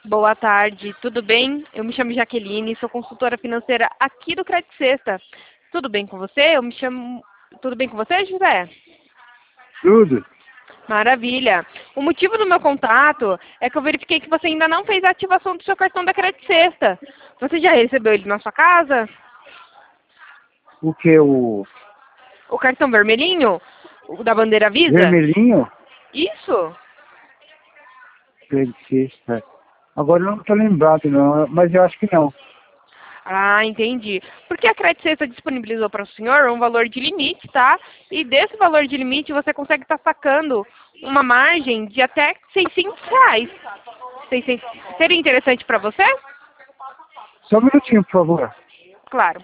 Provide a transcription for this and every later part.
Boa tarde, tudo bem? Eu me chamo Jaqueline, sou consultora financeira aqui do Crédito Sexta. Tudo bem com você? Tudo bem com você, José? Tudo. Maravilha. O motivo do meu contato é que eu verifiquei que você ainda não fez a ativação do seu cartão da Crédito Sexta. Você já recebeu ele na sua casa? O que? O O cartão vermelhinho? O da bandeira Visa? vermelhinho? Isso. Sexta. Agora eu não estou lembrado, não, mas eu acho que não. Ah, entendi. Porque a Crédito Sexta disponibilizou para o senhor um valor de limite, tá? E desse valor de limite você consegue estar sacando uma margem de até R$ 600. 600. Seria interessante para você? Só um minutinho, por favor. Claro.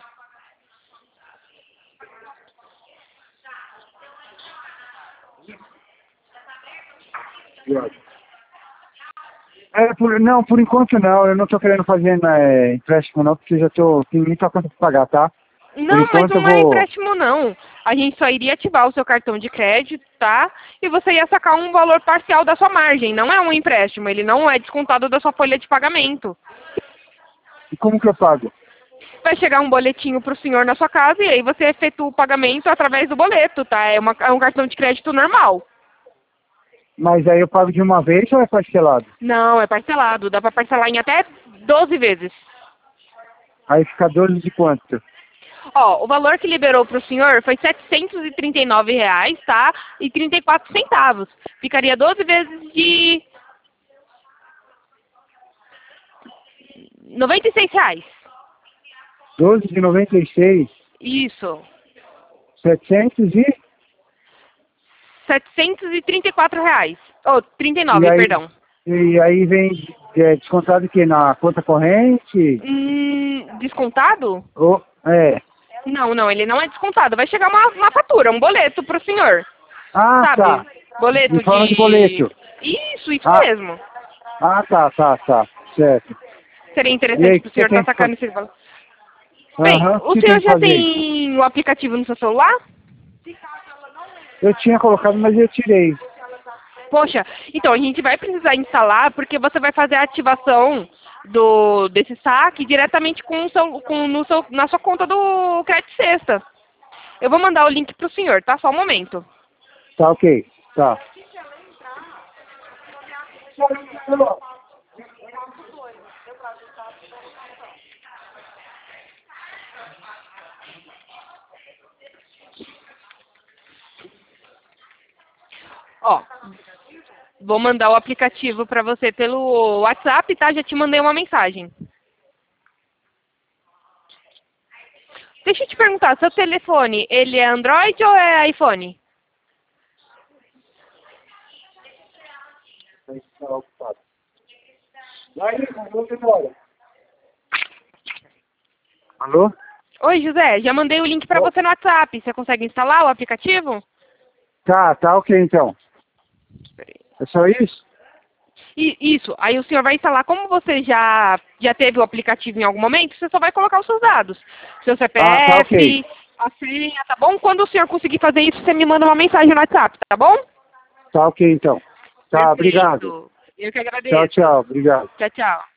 Não, por enquanto não. Eu não estou querendo fazer empréstimo não, porque já tenho muita conta para pagar, tá? Por Não, mas enquanto eu não é vou... empréstimo não. A gente só iria ativar o seu cartão de crédito, tá? E você ia sacar um valor parcial da sua margem. Não é um empréstimo, ele não é descontado da sua folha de pagamento. E como que eu pago? Vai chegar um boletinho para o senhor na sua casa e aí você efetua o pagamento através do boleto, tá? É um cartão de crédito normal. Mas aí eu pago de uma vez ou é parcelado? Não, é parcelado. Dá para parcelar em até 12 vezes. Aí fica 12 de quanto? Ó, o valor que liberou para o senhor foi R$ 739, tá? E 34 centavos. Ficaria 12 vezes de R$ 96. 12 de 96, Isso. 700 e... R$ 734. Oh, 39, E aí, perdão. e aí vem descontado o quê? Na conta corrente? Descontado? É. Não, ele não é descontado. Vai chegar uma fatura, um boleto para o senhor. Ah, Sabe? tá. Boleto Em forma de boleto. Isso Ah, mesmo. tá. Certo. Seria E interessante aí, o para o que você senhor tem estar que sacando fazer? esse valor. Bem, Aham, o o que tem senhor que já fazer aí? tem o aplicativo no seu celular? Eu tinha colocado, mas eu tirei. Poxa, então a gente vai precisar instalar porque você vai fazer a ativação desse saque diretamente na sua conta do Crédito Sexta. Eu vou mandar o link para o senhor, tá? Só um momento. Tá, ok. Tá. Ó, vou mandar o aplicativo para você pelo WhatsApp, tá? Já te mandei uma mensagem. Deixa eu te perguntar, seu telefone, ele é Android ou é iPhone? Alô? Oi, José, já mandei o link para você no WhatsApp. Você consegue instalar o aplicativo? Tá, ok então. É só isso? Isso, aí o senhor vai instalar. Como você já teve o aplicativo em algum momento, você só vai colocar os seus dados. Seu Ah, tá, ok. CPF, a senha, tá bom? Quando o senhor conseguir fazer isso, você me manda uma mensagem no WhatsApp, tá bom? Tá, ok então. Tá, obrigado. Perfeito. Eu que Tchau, agradeço. tchau. Obrigado. Tchau, tchau.